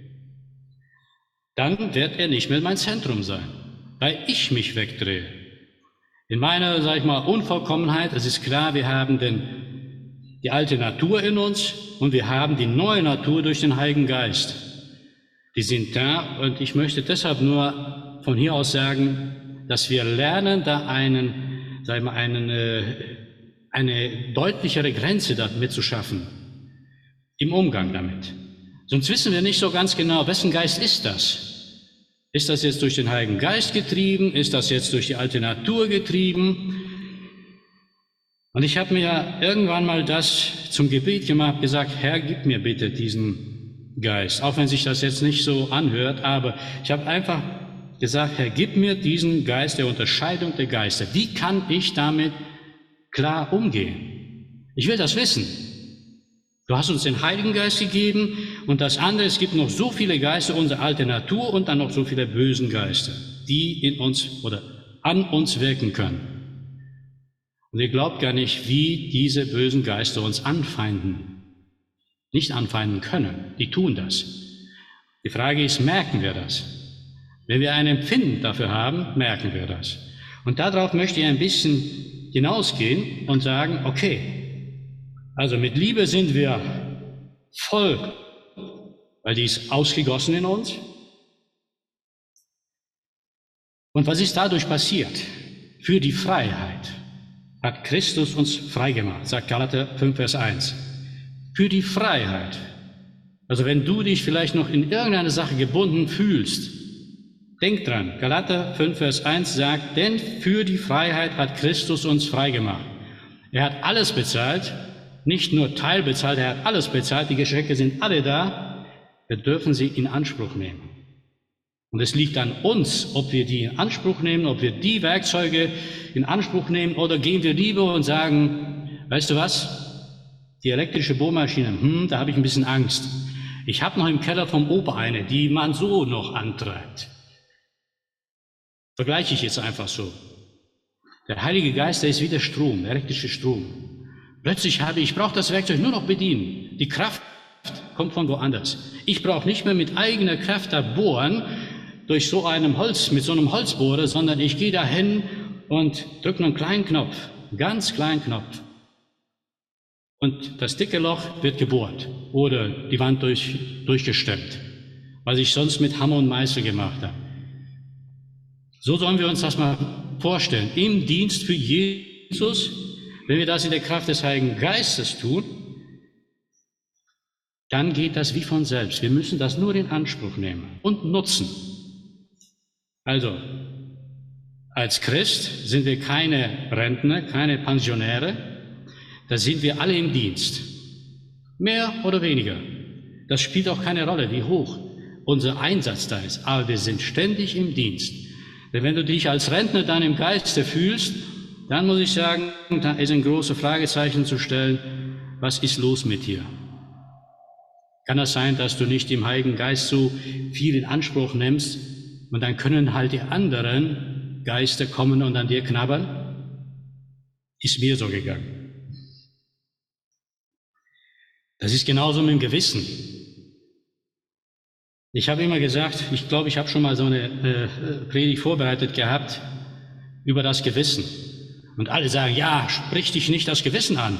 Dann wird er nicht mehr mein Zentrum sein, weil ich mich wegdrehe. In meiner, sag ich mal, Unvollkommenheit, es ist klar, wir haben den, die alte Natur in uns und wir haben die neue Natur durch den Heiligen Geist. Die sind da und ich möchte deshalb nur von hier aus sagen, dass wir lernen, da einen, sag ich mal, einen, äh, eine deutlichere Grenze damit zu schaffen, im Umgang damit. Sonst wissen wir nicht so ganz genau, wessen Geist ist das? Ist das jetzt durch den Heiligen Geist getrieben? Ist das jetzt durch die alte Natur getrieben? Und ich habe mir irgendwann mal das zum Gebet gemacht, gesagt, Herr, gib mir bitte diesen Geist. Auch wenn sich das jetzt nicht so anhört, aber ich habe einfach gesagt, Herr, gib mir diesen Geist der Unterscheidung der Geister. Wie kann ich damit klar umgehen? Ich will das wissen. Du hast uns den Heiligen Geist gegeben und das andere, es gibt noch so viele Geister, unsere alte Natur und dann noch so viele bösen Geister, die in uns oder an uns wirken können. Und ihr glaubt gar nicht, wie diese bösen Geister uns anfeinden, nicht anfeinden können. Die tun das. Die Frage ist, merken wir das? Wenn wir ein Empfinden dafür haben, merken wir das. Und darauf möchte ich ein bisschen hinausgehen und sagen, okay, also mit Liebe sind wir voll, weil die ist ausgegossen in uns. Und was ist dadurch passiert? Für die Freiheit hat Christus uns freigemacht, sagt Galater fünf, Vers eins. Für die Freiheit. Also wenn du dich vielleicht noch in irgendeine Sache gebunden fühlst, denk dran, Galater fünf, Vers eins sagt, denn für die Freiheit hat Christus uns freigemacht. Er hat alles bezahlt, nicht nur teilbezahlt, er hat alles bezahlt, die Geschenke sind alle da, wir dürfen sie in Anspruch nehmen. Und es liegt an uns, ob wir die in Anspruch nehmen, ob wir die Werkzeuge in Anspruch nehmen oder gehen wir lieber und sagen, weißt du was, die elektrische Bohrmaschine, hm, da habe ich ein bisschen Angst. Ich habe noch im Keller vom Opa eine, die man so noch antreibt. Vergleiche ich jetzt einfach so. Der Heilige Geist, der ist wie der Strom, der elektrische Strom. Plötzlich habe ich, ich brauche das Werkzeug nur noch bedienen. Die Kraft kommt von woanders. Ich brauche nicht mehr mit eigener Kraft da bohren durch so einem Holz, mit so einem Holzbohrer, sondern ich gehe da hin und drücke einen kleinen Knopf, einen ganz kleinen Knopf. Und das dicke Loch wird gebohrt oder die Wand durch, durchgestemmt, was ich sonst mit Hammer und Meißel gemacht habe. So sollen wir uns das mal vorstellen. Im Dienst für Jesus, wenn wir das in der Kraft des Heiligen Geistes tun, dann geht das wie von selbst. Wir müssen das nur in Anspruch nehmen und nutzen. Also, als Christ sind wir keine Rentner, keine Pensionäre. da sind wir alle im Dienst. Mehr oder weniger. Das spielt auch keine Rolle, wie hoch unser Einsatz da ist. Aber wir sind ständig im Dienst. Denn wenn du dich als Rentner dann im Geiste fühlst, dann muss ich sagen, da ist ein großes Fragezeichen zu stellen, was ist los mit dir? Kann das sein, dass du nicht im Heiligen Geist so viel in Anspruch nimmst und dann können halt die anderen Geister kommen und an dir knabbern? Ist mir so gegangen. Das ist genauso mit dem Gewissen. Ich habe immer gesagt, ich glaube, ich habe schon mal so eine äh, Predigt vorbereitet gehabt über das Gewissen. Und alle sagen, ja, sprich dich nicht das Gewissen an.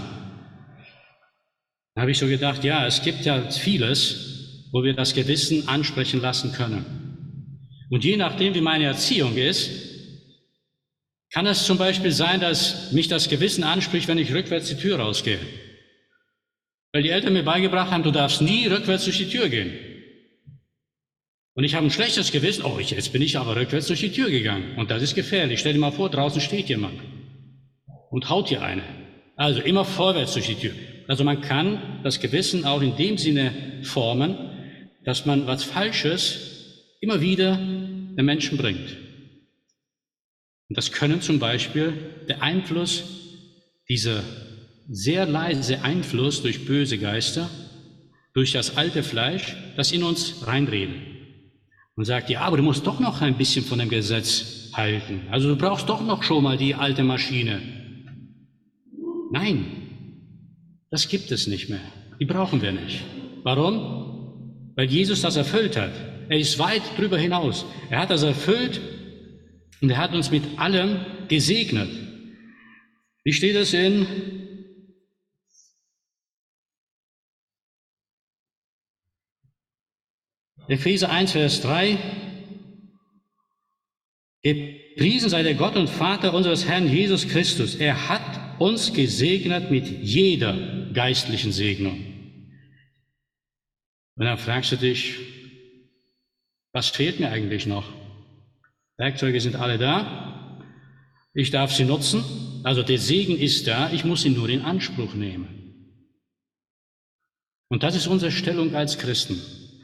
Da habe ich so gedacht, ja, es gibt ja vieles, wo wir das Gewissen ansprechen lassen können. Und je nachdem, wie meine Erziehung ist, kann es zum Beispiel sein, dass mich das Gewissen anspricht, wenn ich rückwärts die Tür rausgehe. Weil die Eltern mir beigebracht haben, du darfst nie rückwärts durch die Tür gehen. Und ich habe ein schlechtes Gewissen, oh, jetzt bin ich aber rückwärts durch die Tür gegangen. Und das ist gefährlich. Stell dir mal vor, draußen steht jemand und haut dir eine. Also immer vorwärts durch die Tür. Also man kann das Gewissen auch in dem Sinne formen, dass man was Falsches immer wieder den Menschen bringt. Und das können zum Beispiel der Einfluss, dieser sehr leise Einfluss durch böse Geister, durch das alte Fleisch, das in uns reinredet. Und sagt, ja, aber du musst doch noch ein bisschen von dem Gesetz halten. Also du brauchst doch noch schon mal die alte Maschine. Nein, das gibt es nicht mehr. Die brauchen wir nicht. Warum? Weil Jesus das erfüllt hat. Er ist weit drüber hinaus. Er hat das erfüllt und er hat uns mit allem gesegnet. Wie steht es in Epheser eins, Vers drei? Gepriesen sei der Gott und Vater unseres Herrn Jesus Christus. Er hat uns gesegnet mit jeder geistlichen Segnung. Und dann fragst du dich, was fehlt mir eigentlich noch? Werkzeuge sind alle da. Ich darf sie nutzen. Also der Segen ist da. Ich muss ihn nur in Anspruch nehmen. Und das ist unsere Stellung als Christen.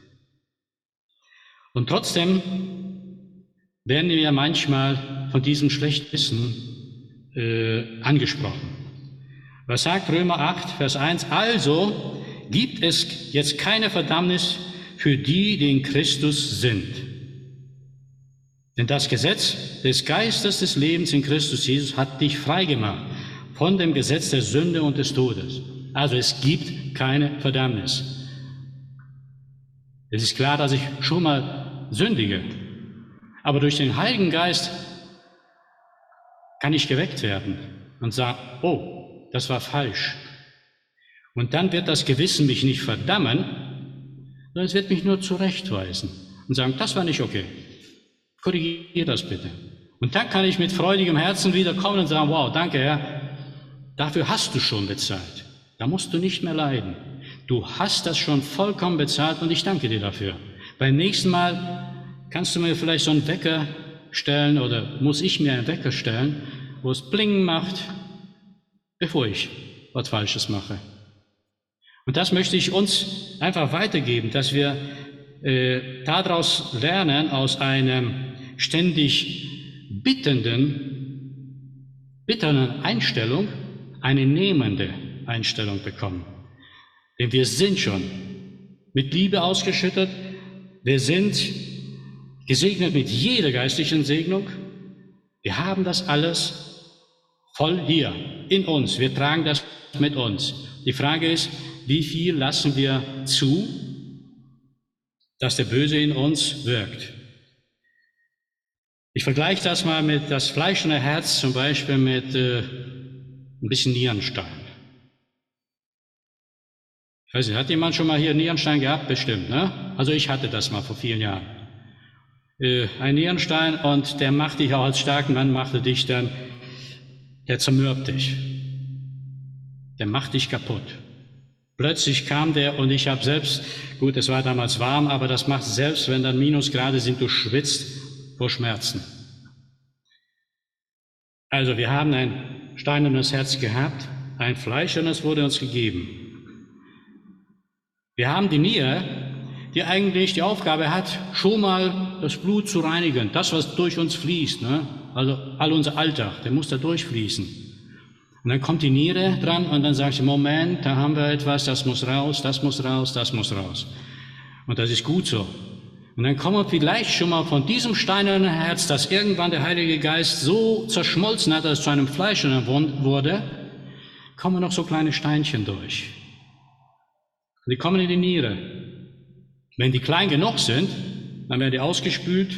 Und trotzdem werden wir ja manchmal von diesem schlechten Wissen äh, angesprochen. Was sagt Römer acht, Vers eins? Also gibt es jetzt keine Verdammnis für die, die in Christus sind. Denn das Gesetz des Geistes des Lebens in Christus Jesus hat dich freigemacht von dem Gesetz der Sünde und des Todes. Also es gibt keine Verdammnis. Es ist klar, dass ich schon mal sündige, aber durch den Heiligen Geist kann ich geweckt werden und sagen, oh, das war falsch. Und dann wird das Gewissen mich nicht verdammen, sondern es wird mich nur zurechtweisen und sagen, das war nicht okay. Korrigier das bitte. Und dann kann ich mit freudigem Herzen wieder kommen und sagen, wow, danke Herr, dafür hast du schon bezahlt. Da musst du nicht mehr leiden. Du hast das schon vollkommen bezahlt und ich danke dir dafür. Beim nächsten Mal kannst du mir vielleicht so einen Wecker stellen oder muss ich mir einen Wecker stellen, wo es Bling macht, bevor ich was Falsches mache. Und das möchte ich uns einfach weitergeben, dass wir äh, daraus lernen, aus einem ständig bittenden, bitternden Einstellung eine nehmende Einstellung bekommen. Denn wir sind schon mit Liebe ausgeschüttet, wir sind gesegnet mit jeder geistlichen Segnung, wir haben das alles voll hier, in uns, wir tragen das mit uns. Die Frage ist, wie viel lassen wir zu, dass der Böse in uns wirkt? Ich vergleiche das mal mit das fleischende Herz zum Beispiel mit äh, ein bisschen Nierenstein. Ich weiß nicht, hat jemand schon mal hier Nierenstein gehabt? Bestimmt, ne? Also ich hatte das mal vor vielen Jahren. Äh, ein Nierenstein und der macht dich auch als starken Mann, machte dich dann, der zermürbt dich. Der macht dich kaputt. Plötzlich kam der und ich habe selbst, gut, es war damals warm, aber das macht selbst, wenn dann Minusgrade sind, du schwitzt vor Schmerzen. Also wir haben ein steinernes Herz gehabt, ein Fleischernes wurde uns gegeben. Wir haben die Niere, die eigentlich die Aufgabe hat, schon mal das Blut zu reinigen, das, was durch uns fließt, ne? Also all unser Alltag, der muss da durchfließen. Und dann kommt die Niere dran und dann sagt sie, Moment, da haben wir etwas, das muss raus, das muss raus, das muss raus. Und das ist gut so. Und dann kommen wir vielleicht schon mal von diesem steinernen Herz, das irgendwann der Heilige Geist so zerschmolzen hat, dass es zu einem fleischernen wurde, kommen noch so kleine Steinchen durch. Die kommen in die Niere. Wenn die klein genug sind, dann werden die ausgespült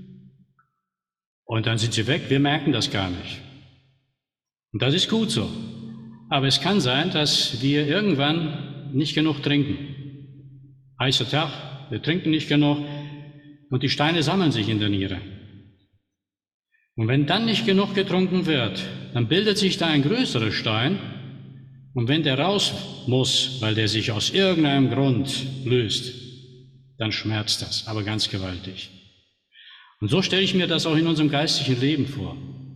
und dann sind sie weg. Wir merken das gar nicht. Und das ist gut so. Aber es kann sein, dass wir irgendwann nicht genug trinken. Heißer Tag, wir trinken nicht genug und die Steine sammeln sich in der Niere. Und wenn dann nicht genug getrunken wird, dann bildet sich da ein größerer Stein. Und wenn der raus muss, weil der sich aus irgendeinem Grund löst, dann schmerzt das, aber ganz gewaltig. Und so stelle ich mir das auch in unserem geistlichen Leben vor.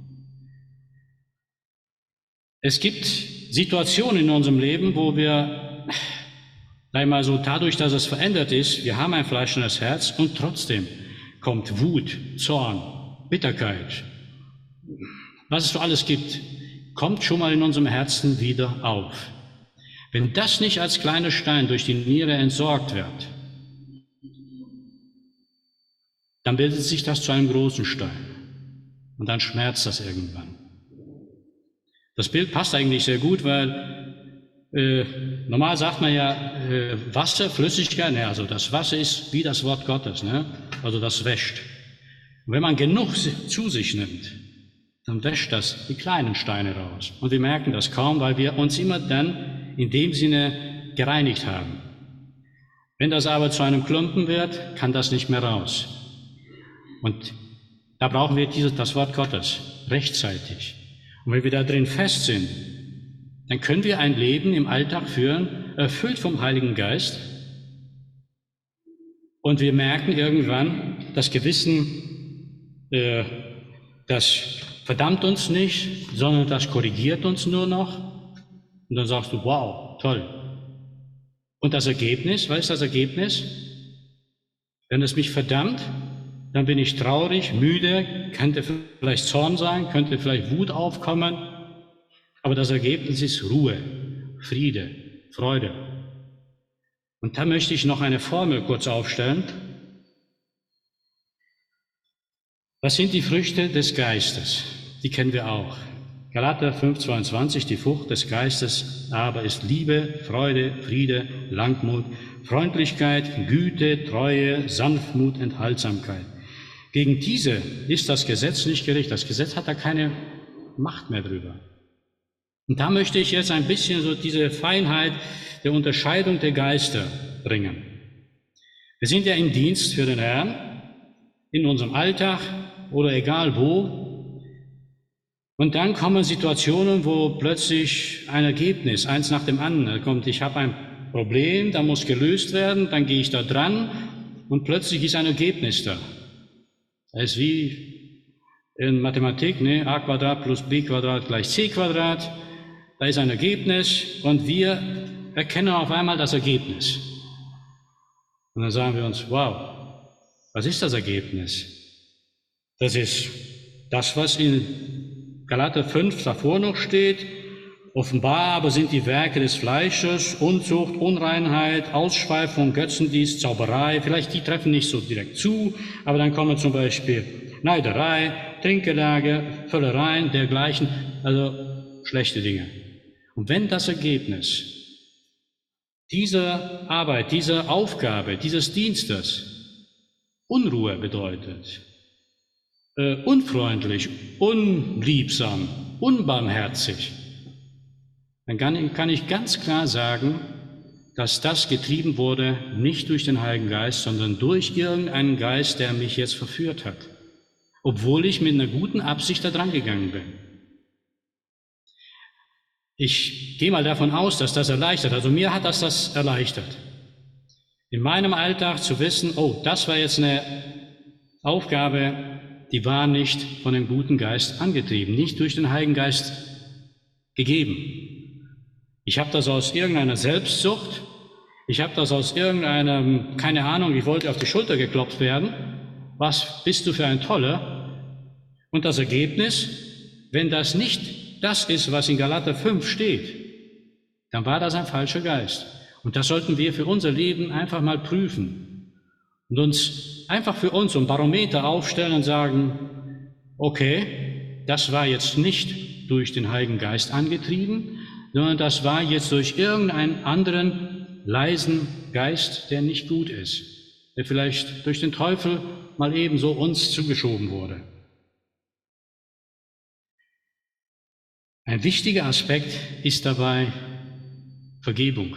Es gibt Situationen in unserem Leben, wo wir, einmal so dadurch, dass es verändert ist, wir haben ein fleischendes Herz und trotzdem kommt Wut, Zorn, Bitterkeit, was es so alles gibt, kommt schon mal in unserem Herzen wieder auf. Wenn das nicht als kleiner Stein durch die Niere entsorgt wird, dann bildet sich das zu einem großen Stein und dann schmerzt das irgendwann. Das Bild passt eigentlich sehr gut, weil äh, normal sagt man ja äh, Wasser, Flüssigkeit, ne, also das Wasser ist wie das Wort Gottes, ne? Also das wäscht. Und wenn man genug zu sich nimmt, dann wäscht das die kleinen Steine raus. Und wir merken das kaum, weil wir uns immer dann in dem Sinne gereinigt haben. Wenn das aber zu einem Klumpen wird, kann das nicht mehr raus. Und da brauchen wir dieses, das Wort Gottes rechtzeitig. Und wenn wir da drin fest sind, dann können wir ein Leben im Alltag führen, erfüllt vom Heiligen Geist. Und wir merken irgendwann, das Gewissen, äh, das verdammt uns nicht, sondern das korrigiert uns nur noch. Und dann sagst du, wow, toll. Und das Ergebnis, was ist das Ergebnis? Wenn es mich verdammt, dann bin ich traurig, müde, könnte vielleicht Zorn sein, könnte vielleicht Wut aufkommen. Aber das Ergebnis ist Ruhe, Friede, Freude. Und da möchte ich noch eine Formel kurz aufstellen. Was sind die Früchte des Geistes? Die kennen wir auch. Galater fünf, zweiundzwanzig, die Frucht des Geistes aber ist Liebe, Freude, Friede, Langmut, Freundlichkeit, Güte, Treue, Sanftmut, Enthaltsamkeit. Gegen diese ist das Gesetz nicht gerichtet. Das Gesetz hat da keine Macht mehr drüber. Und da möchte ich jetzt ein bisschen so diese Feinheit der Unterscheidung der Geister bringen. Wir sind ja im Dienst für den Herrn, in unserem Alltag oder egal wo. Und dann kommen Situationen, wo plötzlich ein Ergebnis, eins nach dem anderen kommt. Ich habe ein Problem, da muss gelöst werden, dann gehe ich da dran und plötzlich ist ein Ergebnis da. Das ist wie in Mathematik, ne? A Quadrat plus B Quadrat gleich C Quadrat. Da ist ein Ergebnis und wir erkennen auf einmal das Ergebnis. Und dann sagen wir uns, wow, was ist das Ergebnis? Das ist das, was in Galater fünf davor noch steht. Offenbar aber sind die Werke des Fleisches, Unzucht, Unreinheit, Ausschweifung, Götzendienst, Zauberei, vielleicht die treffen nicht so direkt zu, aber dann kommen zum Beispiel Neiderei, Trinkgelage, Völlereien, dergleichen, also schlechte Dinge. Und wenn das Ergebnis dieser Arbeit, dieser Aufgabe, dieses Dienstes Unruhe bedeutet, äh, unfreundlich, unliebsam, unbarmherzig, dann kann, kann ich ganz klar sagen, dass das getrieben wurde nicht durch den Heiligen Geist, sondern durch irgendeinen Geist, der mich jetzt verführt hat, obwohl ich mit einer guten Absicht da dran gegangen bin. Ich gehe mal davon aus, dass das erleichtert. Also mir hat das das erleichtert. In meinem Alltag zu wissen, oh, das war jetzt eine Aufgabe, die war nicht von dem guten Geist angetrieben, nicht durch den Heiligen Geist gegeben, Ich habe das aus irgendeiner Selbstsucht, ich habe das aus irgendeinem, keine Ahnung, ich wollte auf die Schulter geklopft werden. Was bist du für ein Toller? Und das Ergebnis, wenn das nicht das ist, was in Galater fünf steht, dann war das ein falscher Geist. Und das sollten wir für unser Leben einfach mal prüfen und uns einfach für uns ein Barometer aufstellen und sagen, okay, das war jetzt nicht durch den Heiligen Geist angetrieben, sondern das war jetzt durch irgendeinen anderen leisen Geist, der nicht gut ist, der vielleicht durch den Teufel mal ebenso uns zugeschoben wurde. Ein wichtiger Aspekt ist dabei Vergebung.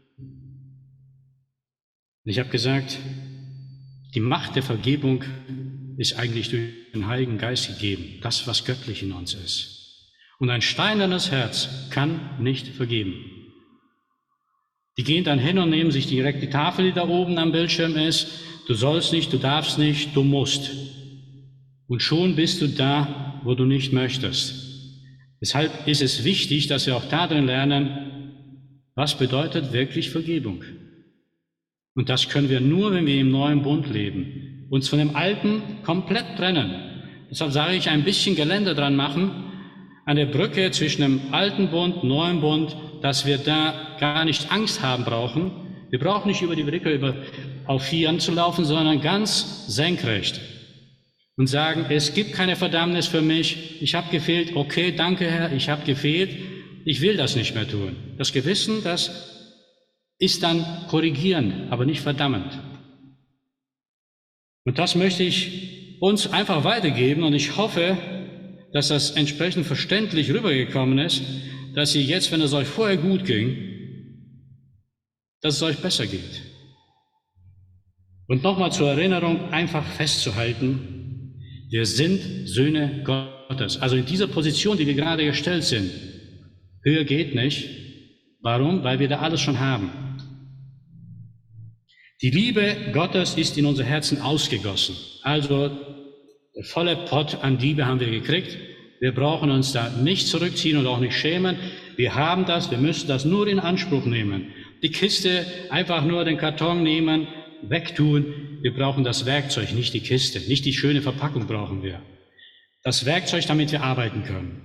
Ich habe gesagt, die Macht der Vergebung ist eigentlich durch den Heiligen Geist gegeben, das, was göttlich in uns ist. Und ein steinernes Herz kann nicht vergeben. Die gehen dann hin und nehmen sich direkt die Tafel, die da oben am Bildschirm ist. Du sollst nicht, du darfst nicht, du musst. Und schon bist du da, wo du nicht möchtest. Deshalb ist es wichtig, dass wir auch darin lernen, was bedeutet wirklich Vergebung. Und das können wir nur, wenn wir im neuen Bund leben, uns von dem Alten komplett trennen. Deshalb sage ich, ein bisschen Geländer dran machen, an der Brücke zwischen dem alten Bund, neuen Bund, dass wir da gar nicht Angst haben brauchen. Wir brauchen nicht über die Brücke über, auf Vieren zu laufen, sondern ganz senkrecht und sagen, es gibt keine Verdammnis für mich, ich habe gefehlt, okay, danke Herr, ich habe gefehlt, ich will das nicht mehr tun. Das Gewissen, das ist dann korrigierend, aber nicht verdammend. Und das möchte ich uns einfach weitergeben und ich hoffe, dass das entsprechend verständlich rübergekommen ist, dass ihr jetzt, wenn es euch vorher gut ging, dass es euch besser geht. Und nochmal zur Erinnerung einfach festzuhalten, wir sind Söhne Gottes. Also in dieser Position, die wir gerade gestellt sind, höher geht nicht. Warum? Weil wir da alles schon haben. Die Liebe Gottes ist in unser Herzen ausgegossen. Also der volle Pott an Liebe haben wir gekriegt. Wir brauchen uns da nicht zurückziehen und auch nicht schämen. Wir haben das, wir müssen das nur in Anspruch nehmen. Die Kiste, einfach nur den Karton nehmen, wegtun. Wir brauchen das Werkzeug, nicht die Kiste, nicht die schöne Verpackung brauchen wir. Das Werkzeug, damit wir arbeiten können.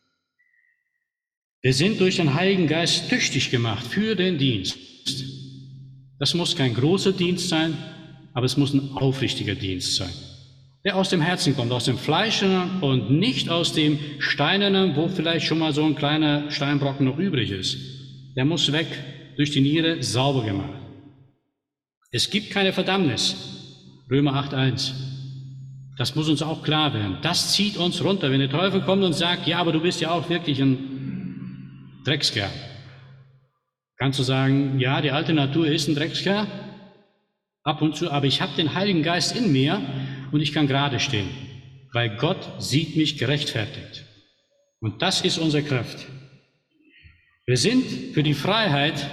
Wir sind durch den Heiligen Geist tüchtig gemacht für den Dienst. Das muss kein großer Dienst sein, aber es muss ein aufrichtiger Dienst sein, der aus dem Herzen kommt, aus dem Fleischenden und nicht aus dem Steinernen, wo vielleicht schon mal so ein kleiner Steinbrocken noch übrig ist. Der muss weg, durch die Niere sauber gemacht. Es gibt keine Verdammnis. Römer acht eins. Das muss uns auch klar werden. Das zieht uns runter, wenn der Teufel kommt und sagt, ja, aber du bist ja auch wirklich ein Dreckskerl. Kannst du sagen, ja, die alte Natur ist ein Dreckskerl, ab und zu, aber ich habe den Heiligen Geist in mir und ich kann gerade stehen, weil Gott sieht mich gerechtfertigt. Und das ist unsere Kraft. Wir sind für die Freiheit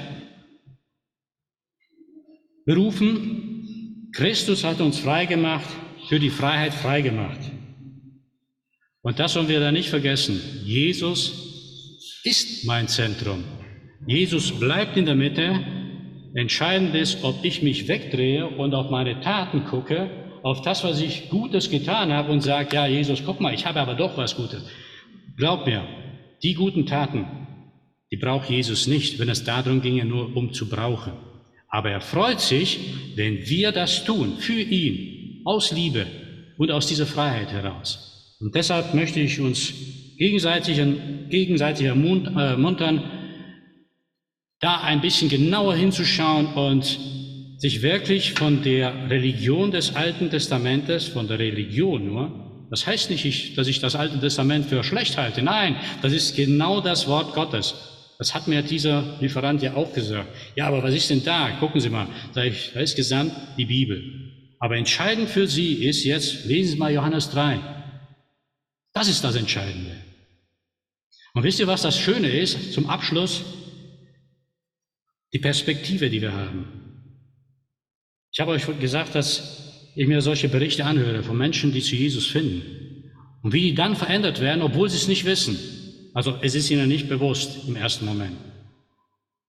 berufen. Christus hat uns frei gemacht, für die Freiheit frei gemacht. Und das sollen wir da nicht vergessen. Jesus ist mein Zentrum. Jesus bleibt in der Mitte. Entscheidend ist, ob ich mich wegdrehe und auf meine Taten gucke, auf das, was ich Gutes getan habe und sage, ja, Jesus, guck mal, ich habe aber doch was Gutes. Glaub mir, die guten Taten, die braucht Jesus nicht, wenn es darum ginge, nur um zu brauchen. Aber er freut sich, wenn wir das tun, für ihn, aus Liebe und aus dieser Freiheit heraus. Und deshalb möchte ich uns gegenseitig, gegenseitig ermuntern, da ein bisschen genauer hinzuschauen und sich wirklich von der Religion des Alten Testamentes, von der Religion nur, das heißt nicht, dass ich das Alte Testament für schlecht halte. Nein, das ist genau das Wort Gottes. Das hat mir dieser Lieferant ja auch gesagt. Ja, aber was ist denn da? Gucken Sie mal, da ist gesandt die Bibel. Aber entscheidend für Sie ist jetzt, lesen Sie mal Johannes drei. Das ist das Entscheidende. Und wisst ihr, was das Schöne ist, zum Abschluss? Die Perspektive, die wir haben. Ich habe euch gesagt, dass ich mir solche Berichte anhöre von Menschen, die zu Jesus finden. Und wie die dann verändert werden, obwohl sie es nicht wissen. Also es ist ihnen nicht bewusst im ersten Moment.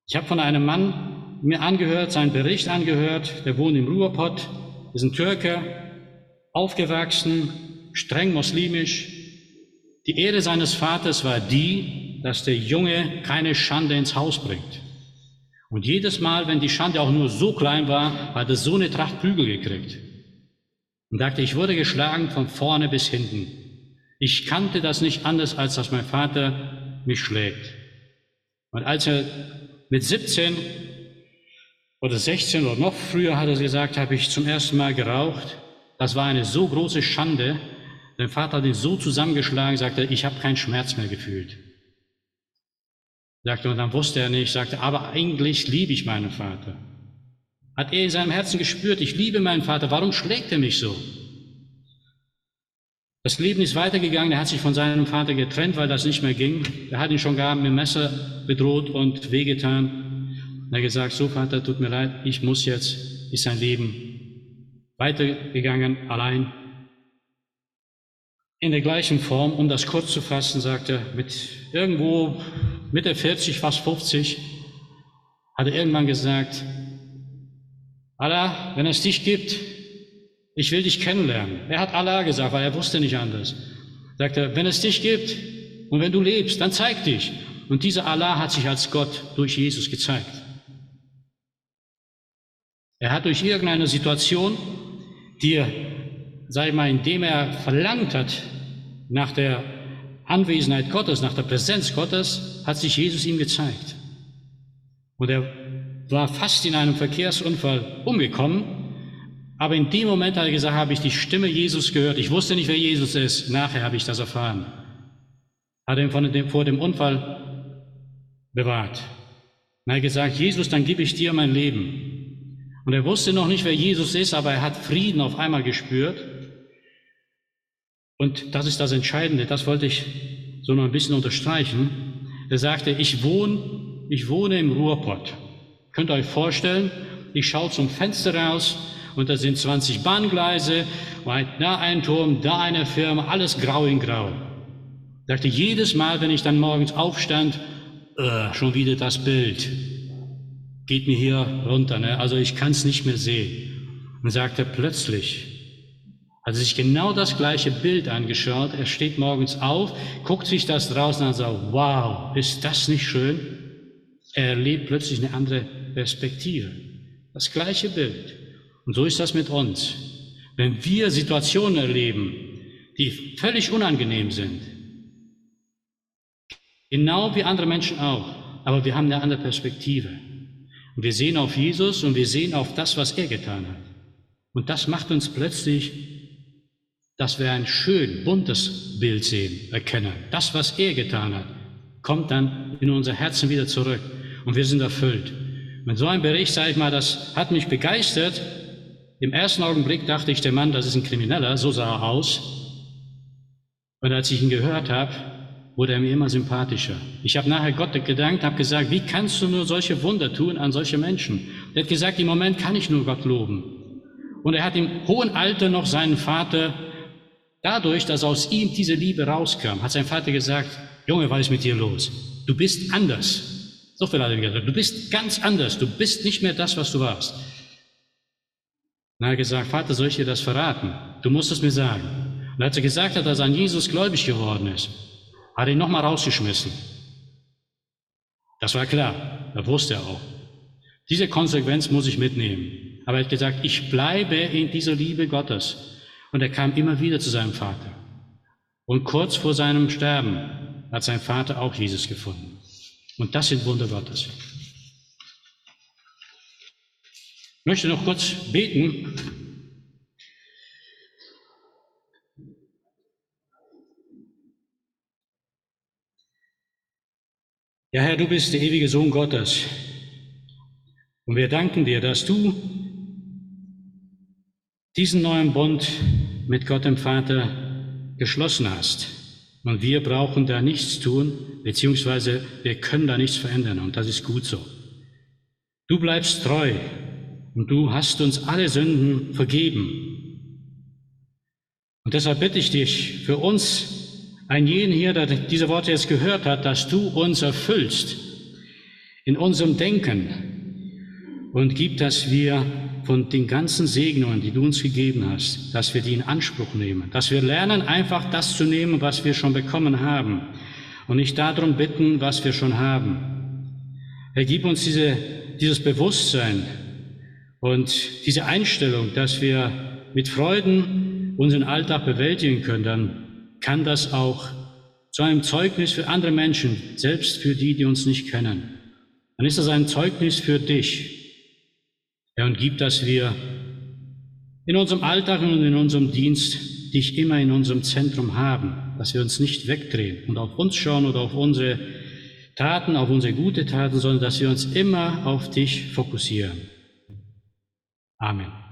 Ich habe von einem Mann mir angehört, seinen Bericht angehört, der wohnt im Ruhrpott, ist ein Türke, aufgewachsen, streng muslimisch. Die Ehre seines Vaters war die, dass der Junge keine Schande ins Haus bringt. Und jedes Mal, wenn die Schande auch nur so klein war, hat er so eine Tracht Prügel gekriegt. Und sagte, ich wurde geschlagen von vorne bis hinten. Ich kannte das nicht anders, als dass mein Vater mich schlägt. Und als er mit siebzehn oder sechzehn oder noch früher, hat er gesagt, habe ich zum ersten Mal geraucht. Das war eine so große Schande. Sein Vater hat ihn so zusammengeschlagen, sagte, ich habe keinen Schmerz mehr gefühlt. Sagte, und dann wusste er nicht, sagte, aber eigentlich liebe ich meinen Vater. Hat er in seinem Herzen gespürt, ich liebe meinen Vater, warum schlägt er mich so? Das Leben ist weitergegangen, er hat sich von seinem Vater getrennt, weil das nicht mehr ging. Er hat ihn schon gar mit dem Messer bedroht und wehgetan. Er hat gesagt, so Vater, tut mir leid, ich muss jetzt, ist sein Leben weitergegangen, allein. In der gleichen Form, um das kurz zu fassen, sagt er, mit irgendwo Mitte vierzig, fast fünfzig, hat er irgendwann gesagt, Allah, wenn es dich gibt, ich will dich kennenlernen. Er hat Allah gesagt, weil er wusste nicht anders. Sagt er, wenn es dich gibt und wenn du lebst, dann zeig dich. Und dieser Allah hat sich als Gott durch Jesus gezeigt. Er hat durch irgendeine Situation, die er, sag ich mal, indem er verlangt hat, nach der Anwesenheit Gottes, nach der Präsenz Gottes, hat sich Jesus ihm gezeigt. Und er war fast in einem Verkehrsunfall umgekommen, aber in dem Moment hat er gesagt, habe ich die Stimme Jesus gehört. Ich wusste nicht, wer Jesus ist. Nachher habe ich das erfahren. Hat ihn von dem, vor dem Unfall bewahrt. Und er hat gesagt, Jesus, dann gebe ich dir mein Leben. Und er wusste noch nicht, wer Jesus ist, aber er hat Frieden auf einmal gespürt. Und das ist das Entscheidende, das wollte ich so noch ein bisschen unterstreichen. Er sagte, ich wohne, ich wohne im Ruhrpott. Könnt ihr euch vorstellen, ich schaue zum Fenster raus und da sind zwanzig Bahngleise, da ein Turm, da eine Firma, alles grau in grau. Ich dachte, jedes Mal, wenn ich dann morgens aufstand, äh, schon wieder das Bild, geht mir hier runter, ne? Also ich kann es nicht mehr sehen. Und sagte plötzlich, hat er sich genau das gleiche Bild angeschaut, er steht morgens auf, guckt sich das draußen an und sagt, wow, ist das nicht schön? Er erlebt plötzlich eine andere Perspektive. Das gleiche Bild. Und so ist das mit uns. Wenn wir Situationen erleben, die völlig unangenehm sind, genau wie andere Menschen auch, aber wir haben eine andere Perspektive. Und wir sehen auf Jesus und wir sehen auf das, was er getan hat. Und das macht uns plötzlich, dass wir ein schön buntes Bild sehen, erkennen. Das, was er getan hat, kommt dann in unser Herzen wieder zurück und wir sind erfüllt. Und so ein Bericht, sage ich mal, das hat mich begeistert. Im ersten Augenblick dachte ich, der Mann, das ist ein Krimineller, so sah er aus. Und als ich ihn gehört habe, wurde er mir immer sympathischer. Ich habe nachher Gott gedankt, habe gesagt, wie kannst du nur solche Wunder tun an solche Menschen? Er hat gesagt, im Moment kann ich nur Gott loben. Und er hat im hohen Alter noch seinen Vater, dadurch, dass aus ihm diese Liebe rauskam, hat sein Vater gesagt, Junge, was ist mit dir los? Du bist anders. So viel hat er gesagt, du bist ganz anders, du bist nicht mehr das, was du warst. Dann hat er gesagt, Vater, soll ich dir das verraten? Du musst es mir sagen. Und als er gesagt hat, dass er an Jesus gläubig geworden ist, hat er ihn nochmal rausgeschmissen. Das war klar, das wusste er auch. Diese Konsequenz muss ich mitnehmen. Aber er hat gesagt, ich bleibe in dieser Liebe Gottes. Und er kam immer wieder zu seinem Vater. Und kurz vor seinem Sterben hat sein Vater auch Jesus gefunden. Und das sind Wunder Gottes. Ich möchte noch kurz beten. Ja, Herr, du bist der ewige Sohn Gottes. Und wir danken dir, dass du diesen neuen Bund mit Gott dem Vater geschlossen hast. Und wir brauchen da nichts tun, beziehungsweise wir können da nichts verändern. Und das ist gut so. Du bleibst treu und du hast uns alle Sünden vergeben. Und deshalb bitte ich dich für uns, einen jeden hier, der diese Worte jetzt gehört hat, dass du uns erfüllst in unserem Denken und gib, dass wir von den ganzen Segnungen, die du uns gegeben hast, dass wir die in Anspruch nehmen, dass wir lernen, einfach das zu nehmen, was wir schon bekommen haben und nicht darum bitten, was wir schon haben. Herr, gib uns diese, dieses Bewusstsein und diese Einstellung, dass wir mit Freuden unseren Alltag bewältigen können, dann kann das auch zu einem Zeugnis für andere Menschen, selbst für die, die uns nicht kennen. Dann ist das ein Zeugnis für dich. Ja, und gib, dass wir in unserem Alltag und in unserem Dienst dich immer in unserem Zentrum haben, dass wir uns nicht wegdrehen und auf uns schauen oder auf unsere Taten, auf unsere gute Taten, sondern dass wir uns immer auf dich fokussieren. Amen.